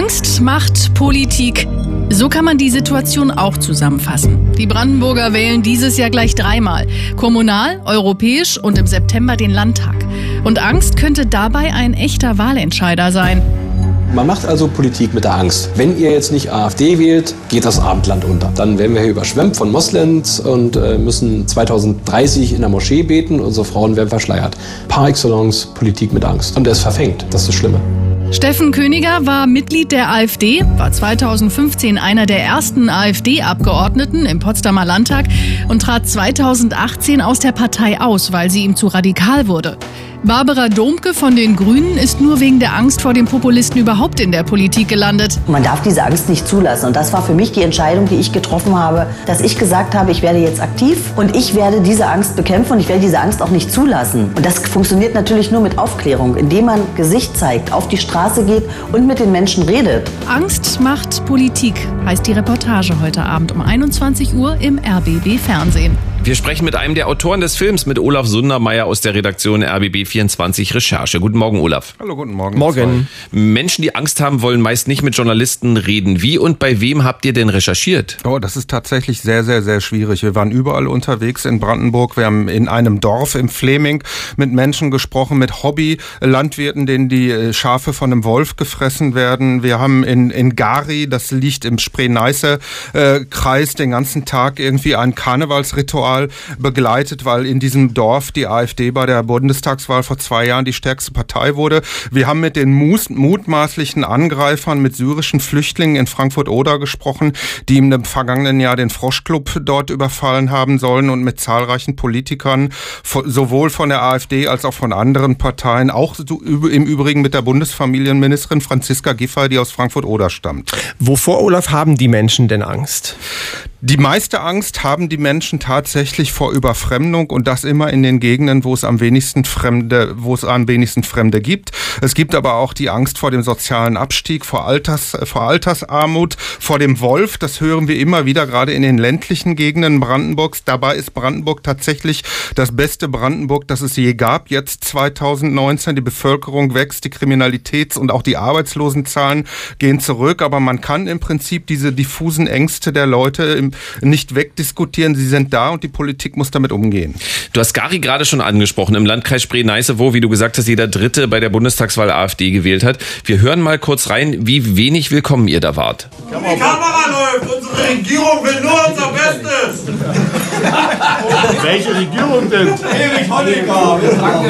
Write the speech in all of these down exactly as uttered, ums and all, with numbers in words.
Angst macht Politik. So kann man die Situation auch zusammenfassen. Die Brandenburger wählen dieses Jahr gleich dreimal. Kommunal, europäisch und im September den Landtag. Und Angst könnte dabei ein echter Wahlentscheider sein. Man macht also Politik mit der Angst. Wenn ihr jetzt nicht AfD wählt, geht das Abendland unter. Dann werden wir hier überschwemmt von Moslems und äh, müssen zweitausenddreißig in der Moschee beten. Unsere Frauen werden verschleiert. Par excellence Politik mit Angst. Und es verfängt. Das ist das Schlimme. Steffen Königer war Mitglied der AfD, war zweitausendfünfzehn einer der ersten AfD-Abgeordneten im Potsdamer Landtag und trat zweitausendachtzehn aus der Partei aus, weil sie ihm zu radikal wurde. Barbara Domke von den Grünen ist nur wegen der Angst vor den Populisten überhaupt in der Politik gelandet. Man darf diese Angst nicht zulassen. Und das war für mich die Entscheidung, die ich getroffen habe, dass ich gesagt habe, ich werde jetzt aktiv und ich werde diese Angst bekämpfen und ich werde diese Angst auch nicht zulassen. Und das funktioniert natürlich nur mit Aufklärung, indem man Gesicht zeigt, auf die Straße geht und mit den Menschen redet. Angst macht Politik, heißt die Reportage heute Abend um einundzwanzig Uhr im R B B Fernsehen. Wir sprechen mit einem der Autoren des Films, mit Olaf Sundermeier aus der Redaktion R B B vierundzwanzig Recherche. Guten Morgen, Olaf. Hallo, guten Morgen. Morgen. Menschen, die Angst haben, wollen meist nicht mit Journalisten reden. Wie und bei wem habt ihr denn recherchiert? Oh, das ist tatsächlich sehr, sehr, sehr schwierig. Wir waren überall unterwegs in Brandenburg. Wir haben in einem Dorf im Fleming mit Menschen gesprochen, mit Hobby-Landwirten, denen die Schafe von einem Wolf gefressen werden. Wir haben in, in Gari, das liegt im Spree-Neiße-Kreis, den ganzen Tag irgendwie ein Karnevalsritual begleitet, weil in diesem Dorf die AfD bei der Bundestagswahl vor zwei Jahren die stärkste Partei wurde. Wir haben mit den mutmaßlichen Angreifern, mit syrischen Flüchtlingen in Frankfurt-Oder gesprochen, die im vergangenen Jahr den Froschclub dort überfallen haben sollen und mit zahlreichen Politikern, sowohl von der AfD als auch von anderen Parteien, auch im Übrigen mit der Bundesfamilienministerin Franziska Giffey, die aus Frankfurt-Oder stammt. Wovor, Olaf, haben die Menschen denn Angst? Die meiste Angst haben die Menschen tatsächlich vor Überfremdung und das immer in den Gegenden, wo es am wenigsten Fremde, wo es am wenigsten Fremde gibt. Es gibt aber auch die Angst vor dem sozialen Abstieg, vor Alters, vor Altersarmut, vor dem Wolf. Das hören wir immer wieder, gerade in den ländlichen Gegenden Brandenburgs. Dabei ist Brandenburg tatsächlich das beste Brandenburg, das es je gab. Jetzt zweitausendneunzehn, die Bevölkerung wächst, die Kriminalitäts- und auch die Arbeitslosenzahlen gehen zurück. Aber man kann im Prinzip diese diffusen Ängste der Leute im nicht wegdiskutieren, sie sind da und die Politik muss damit umgehen. Du hast Gari gerade schon angesprochen, im Landkreis Spree-Neiße, wo, wie du gesagt hast, jeder Dritte bei der Bundestagswahl AfD gewählt hat. Wir hören mal kurz rein, wie wenig willkommen ihr da wart. Die Kamera läuft, unsere Regierung will nur unser Bestes. Welche Regierung denn? Erich Honecker.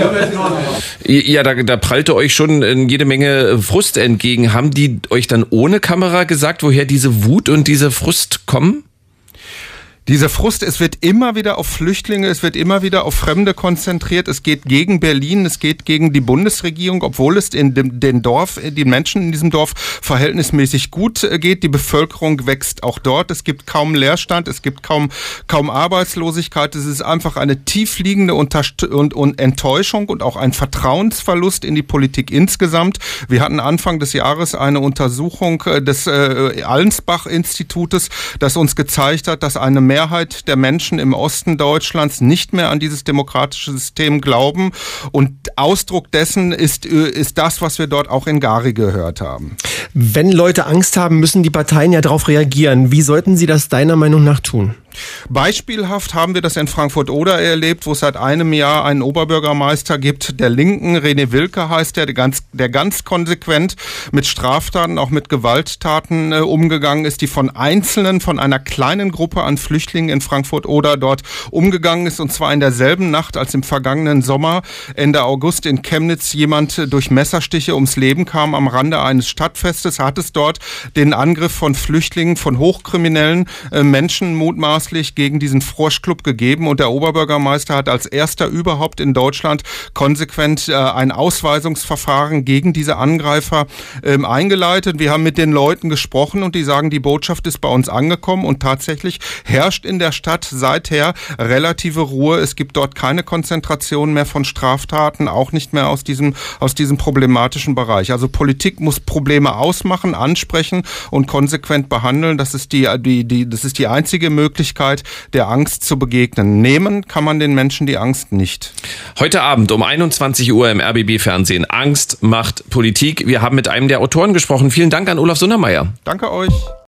Ja, da, da prallte euch schon jede Menge Frust entgegen. Haben die euch dann ohne Kamera gesagt, woher diese Wut und diese Frust kommen? Dieser Frust, es wird immer wieder auf Flüchtlinge, es wird immer wieder auf Fremde konzentriert. Es geht gegen Berlin, es geht gegen die Bundesregierung, obwohl es in dem den Dorf, den Menschen in diesem Dorf verhältnismäßig gut geht. Die Bevölkerung wächst auch dort. Es gibt kaum Leerstand, es gibt kaum kaum Arbeitslosigkeit. Es ist einfach eine tiefliegende Unterst- und, und Enttäuschung und auch ein Vertrauensverlust in die Politik insgesamt. Wir hatten Anfang des Jahres eine Untersuchung des äh, Allensbach-Institutes, das uns gezeigt hat, dass eine Mehrheit der Menschen im Osten Deutschlands nicht mehr an dieses demokratische System glauben. Und Ausdruck dessen ist, ist das, was wir dort auch in Gari gehört haben. Wenn Leute Angst haben, müssen die Parteien ja darauf reagieren. Wie sollten sie das deiner Meinung nach tun? Beispielhaft haben wir das in Frankfurt-Oder erlebt, wo es seit einem Jahr einen Oberbürgermeister gibt, der Linken, René Wilke heißt der, der ganz, der ganz konsequent mit Straftaten, auch mit Gewalttaten äh, umgegangen ist, die von Einzelnen, von einer kleinen Gruppe an Flüchtlingen in Frankfurt-Oder dort umgegangen ist, und zwar in derselben Nacht, als im vergangenen Sommer, Ende August in Chemnitz, jemand durch Messerstiche ums Leben kam am Rande eines Stadtfestes, hat es dort den Angriff von Flüchtlingen, von hochkriminellen äh, Menschen mutmaßlich gegen diesen Froschclub gegeben, und der Oberbürgermeister hat als erster überhaupt in Deutschland konsequent äh, ein Ausweisungsverfahren gegen diese Angreifer ähm, eingeleitet. Wir haben mit den Leuten gesprochen und die sagen, die Botschaft ist bei uns angekommen, und tatsächlich herrscht in der Stadt seither relative Ruhe. Es gibt dort keine Konzentration mehr von Straftaten, auch nicht mehr aus diesem, aus diesem problematischen Bereich. Also Politik muss Probleme ausmachen, ansprechen und konsequent behandeln. Das ist die, die, die, das ist die einzige Möglichkeit, Möglichkeit, der Angst zu begegnen. Nehmen kann man den Menschen die Angst nicht. Heute Abend um einundzwanzig Uhr im R B B-Fernsehen. Angst macht Politik. Wir haben mit einem der Autoren gesprochen. Vielen Dank an Olaf Sundermeier. Danke euch.